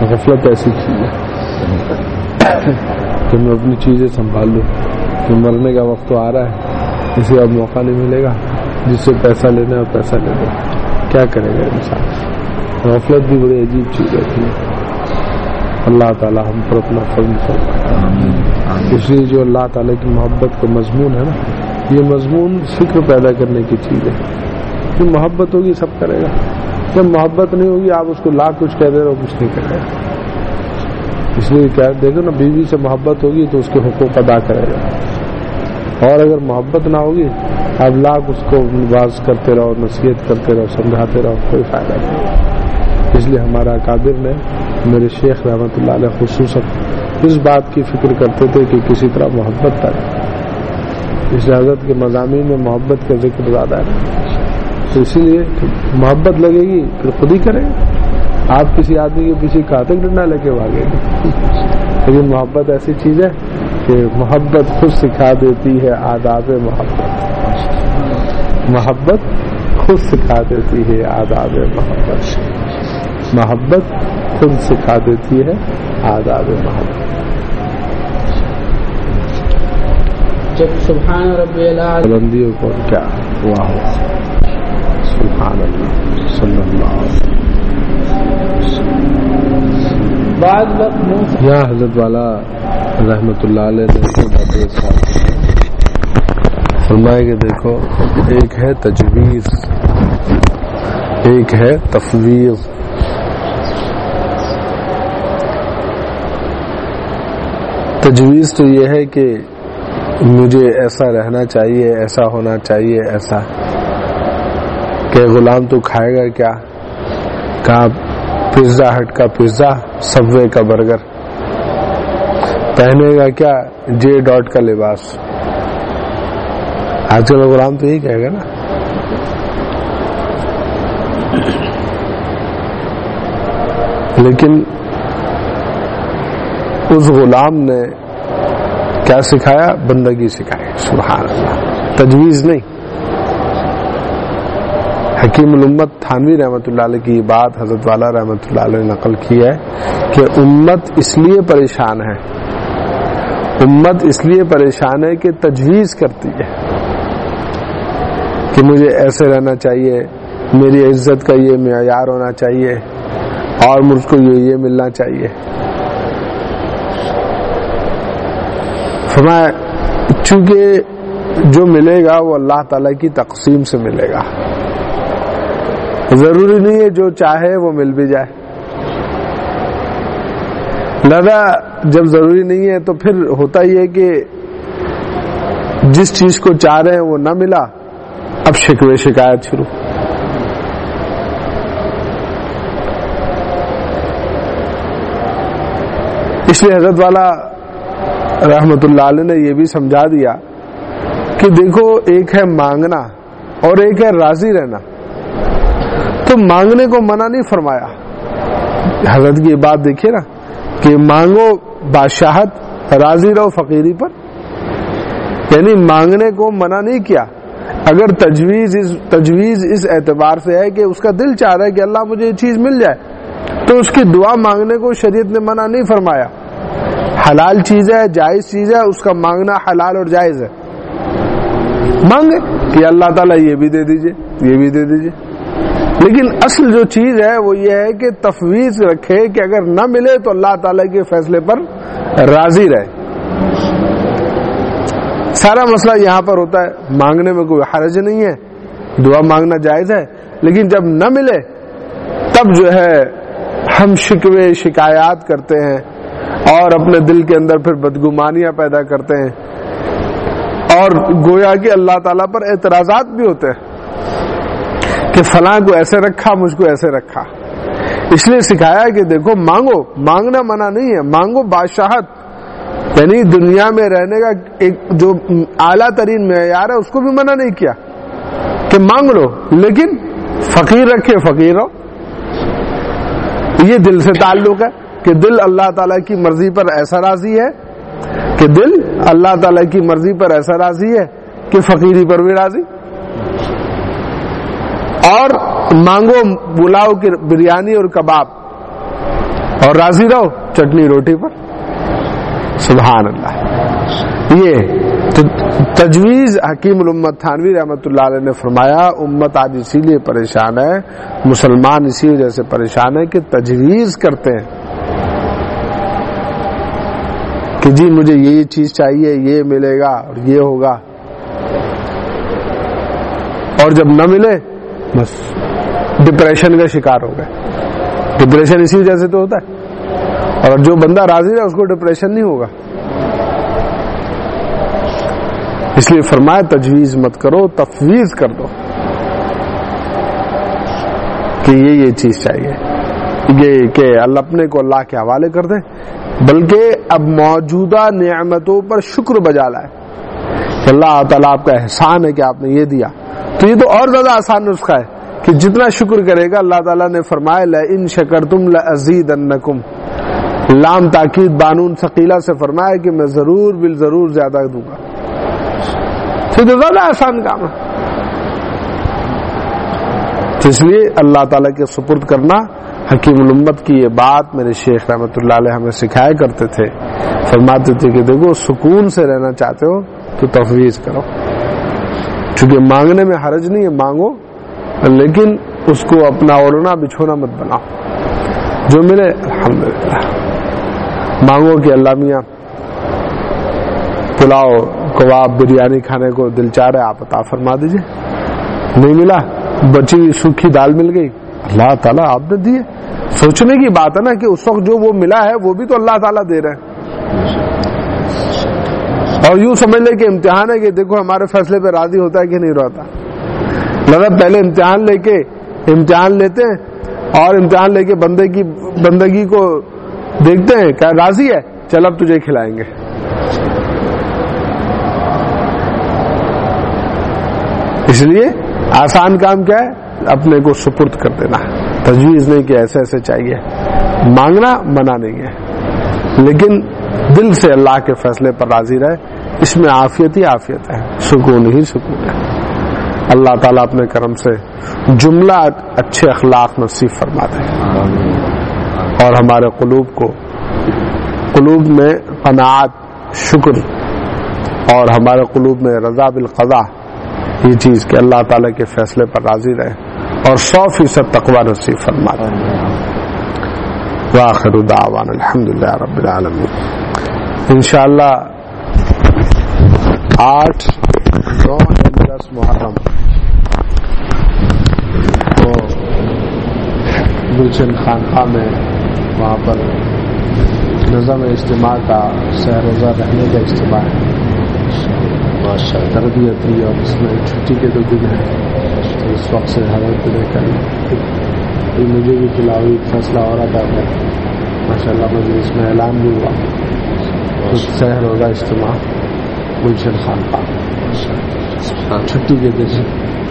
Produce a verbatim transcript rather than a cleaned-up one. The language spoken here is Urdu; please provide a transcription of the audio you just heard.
غفلت ایسی چیز ہے کہ میں اپنی چیزیں سنبھال لوں کہ مرنے کا وقت تو آ رہا ہے، اسے اب موقع نہیں ملے گا، جس سے پیسہ لینا ہے پیسہ لے لو، کیا کرے گا انسان؟ غفلت بھی بڑی عجیب چیز ہوتی ہے۔ اللہ تعالیٰ ہم پر اپنا فضل فرمائے۔ اس لیے جو اللہ تعالیٰ کی محبت کا مضمون ہے نا، یہ مضمون فکر پیدا کرنے کی چیز ہے۔ جو محبت ہوگی سب کرے گا، جب محبت نہیں ہوگی آپ اس کو لاکھ کچھ کہہ دے رہے ہو، کچھ نہیں کرے گا۔ اس لیے کیا دیکھو نا، بیوی سے محبت ہوگی تو اس کے حقوق ادا کرے گا، اور اگر محبت نہ ہوگی آپ لاکھ اس کو باز کرتے رہو، نصیحت کرتے رہو، سمجھاتے رہو، کوئی فائدہ نہیں۔ اس لیے ہمارا اکابر نے، میرے شیخ رحمۃ اللہ علیہ خصوصاً اس بات کی فکر کرتے تھے کہ کسی طرح محبت کرے۔ اس حضرت کے مضامین میں محبت کا ذکر زیادہ ہے، تو اسی لیے محبت لگے گی پھر خود ہی کریں گے۔ آپ کسی آدمی کے پیچھے کاٹک ڈنڈا لے کے بھاگیں گے، لیکن محبت ایسی چیز ہے کہ محبت خود سکھا دیتی ہے آداب محبت۔ محبت خود سکھا دیتی ہے آداب محبت۔ محبت خود سکھا دیتی ہے آداب محبت۔ جب سبحان ربی العظیم بلندیوں کو کیا ہوا ہو، سبحان اللہ صلی اللہ علیہ وسلم۔ بعد وقت منہ یہاں حضرت والا رحمت اللہ علیہ نے فرمایا کہ دیکھو، ایک ہے تجویز، ایک ہے تفویض۔ تجویز تو یہ ہے کہ مجھے ایسا رہنا چاہیے، ایسا ہونا چاہیے، ایسا کہ غلام تو کھائے گا کیا؟ کہا پیزا ہٹ کا پیزا، سب وے کا برگر، پہنے گا کیا؟ جے ڈاٹ کا لباس۔ آج کل غلام تو یہی کہے گا نا۔ لیکن اس غلام نے کیا سکھایا؟ بندگی سکھائی۔ سبحان اللہ، تجویز نہیں۔ حکیم الامت تھانوی رحمۃ اللہ علیہ کی بات حضرت والا رحمۃ اللہ علیہ نے نقل کی ہے کہ امت اس لیے پریشان ہے، امت اس لیے پریشان ہے کہ تجویز کرتی ہے کہ مجھے ایسے رہنا چاہیے، میری عزت کا یہ معیار ہونا چاہیے، اور مجھ کو یہ یہ ملنا چاہیے۔ فرمایا چونکہ جو ملے گا وہ اللہ تعالی کی تقسیم سے ملے گا، ضروری نہیں ہے جو چاہے وہ مل بھی جائے۔ لہذا جب ضروری نہیں ہے تو پھر ہوتا یہ ہے کہ جس چیز کو چاہ رہے ہیں وہ نہ ملا، اب شکوے شکایت شروع۔ اس لیے حضرت والا رحمت اللہ علیہ نے یہ بھی سمجھا دیا کہ دیکھو، ایک ہے مانگنا اور ایک ہے راضی رہنا۔ تو مانگنے کو منع نہیں فرمایا، حضرت کی یہ بات دیکھیے نا کہ مانگو بادشاہت، راضی رہو فقیری پر، یعنی مانگنے کو منع نہیں کیا۔ اگر تجویز اس تجویز اس اعتبار سے ہے کہ اس کا دل چاہ رہا ہے کہ اللہ مجھے یہ چیز مل جائے، تو اس کی دعا مانگنے کو شریعت نے منع نہیں فرمایا۔ حلال چیز ہے، جائز چیز ہے، اس کا مانگنا حلال اور جائز ہے، مانگے کہ اللہ تعالیٰ یہ بھی دے دیجئے، یہ بھی دے دیجئے۔ لیکن اصل جو چیز ہے وہ یہ ہے کہ تفویض رکھے کہ اگر نہ ملے تو اللہ تعالیٰ کے فیصلے پر راضی رہے۔ سارا مسئلہ یہاں پر ہوتا ہے، مانگنے میں کوئی حرج نہیں ہے، دعا مانگنا جائز ہے، لیکن جب نہ ملے تب جو ہے ہم شکوے شکایات کرتے ہیں اور اپنے دل کے اندر پھر بدگمانیاں پیدا کرتے ہیں، اور گویا کہ اللہ تعالیٰ پر اعتراضات بھی ہوتے ہیں کہ فلاں کو ایسے رکھا، مجھ کو ایسے رکھا۔ اس لیے سکھایا کہ دیکھو، مانگو، مانگنا منع نہیں ہے، مانگو بادشاہت، یعنی دنیا میں رہنے کا ایک جو اعلیٰ ترین معیار ہے اس کو بھی منع نہیں کیا کہ مانگ لو، لیکن فقیر رکھے فقیر رہو۔ یہ دل سے تعلق ہے کہ دل اللہ تعالیٰ کی مرضی پر ایسا راضی ہے کہ دل اللہ تعالیٰ کی مرضی پر ایسا راضی ہے کہ فقیری پر بھی راضی۔ اور مانگو، بلاؤ کہ بریانی اور کباب، اور راضی رہو چٹنی روٹی پر. سبحان اللہ. یہ تجویز حکیم الامت تھانوی رحمۃ اللہ علیہ نے فرمایا امت آج اسی لیے پریشان ہے, مسلمان اسی وجہ سے پریشان ہے کہ تجویز کرتے ہیں کہ جی مجھے یہ چیز چاہیے, یہ ملے گا اور یہ ہوگا, اور جب نہ ملے بس ڈپریشن کا شکار ہو گئے. ڈپریشن اسی وجہ سے تو ہوتا ہے, اور جو بندہ راضی ہے اس کو ڈپریشن نہیں ہوگا. اس لیے فرمایا تجویز مت کرو, تفویض کر دو کہ یہ یہ چیز چاہیے, یہ کہ اللہ اپنے کو اللہ کے حوالے کر دے, بلکہ اب موجودہ نعمتوں پر شکر بجا لائے کہ اللہ تعالیٰ آپ کا احسان ہے کہ آپ نے یہ دیا. تو یہ تو اور زیادہ آسان نسخہ ہے کہ جتنا شکر کرے گا. اللہ تعالیٰ نے فرمایا لئن شکرتم لأزیدنکم, لام تاکید بانون ثقیلہ سے فرمایا کہ میں ضرور بال ضرور زیادہ دوں گا. تو زیادہ آسان کام ہے. تو اس لیے اللہ تعالیٰ کے سپرد کرنا. حکیم الامت کی یہ بات میرے شیخ رحمۃ اللہ علیہ ہمیں سکھایا کرتے تھے. فرماتے تھے کہ دیکھو سکون سے رہنا چاہتے ہو تو تفویض کرو, چونکہ مانگنے میں حرج نہیں ہے, مانگو, لیکن اس کو اپنا اوڑھنا بچھونا مت بناؤ. جو ملے الحمدللہ. مانگو کہ اللہ میاں پلاؤ کباب بریانی کھانے کو دل چاہ رہا ہے, آپ عطا فرما دیجئے. نہیں ملا, بچی سوکھی دال مل گئی, اللہ تعالیٰ آپ نے دیے. سوچنے کی بات ہے نا کہ اس وقت جو وہ ملا ہے وہ بھی تو اللہ تعالیٰ دے رہے ہیں. اور یوں سمجھ لے کہ امتحان ہے کہ دیکھو ہمارے فیصلے پہ راضی ہوتا ہے کہ نہیں رہتا. لگا پہلے امتحان لے کے امتحان لیتے ہیں اور امتحان لے کے بندے کی بندگی کو دیکھتے ہیں کہ راضی ہے, چل اب تجھے کھلائیں گے. اس لیے آسان کام کیا ہے, اپنے کو سپرد کر دینا. تجویز نہیں کہ ایسے ایسے چاہیے, مانگنا منع نہیں ہے, لیکن دل سے اللہ کے فیصلے پر راضی رہے. اس میں عافیت ہی عافیت ہے, سکون ہی سکون ہے. اللہ تعالیٰ اپنے کرم سے جملہ اچھے اخلاق نصیب فرما دے اور ہمارے قلوب کو قلوب میں قناعت, شکر, اور ہمارے قلوب میں رضا بالقضاء, یہ چیز کہ اللہ تعالیٰ کے فیصلے پر راضی رہے, اور سو فیصد تقوی نصیب فرما دے. وآخر دعوانا الحمدللہ رب العالمین. انشاءاللہ آٹھ نو دس محرم تو گلشن خانقاہ میں وہاں پر نظم اجتماع کا سحر روزہ رہنے کا اجتماع ہے. تربیت ہوئی اور اس میں چھٹی کے دو دن ہیں, تو اس وقت سے حضرت نے کل مجھے بھی تلاوی فیصلہ ہو رہا تھا. ماشاء اللہ مجھے اس میں اعلان بھی ہوا تو سحر روزہ اجتماع گلشن خانقاہ چھٹی کے دن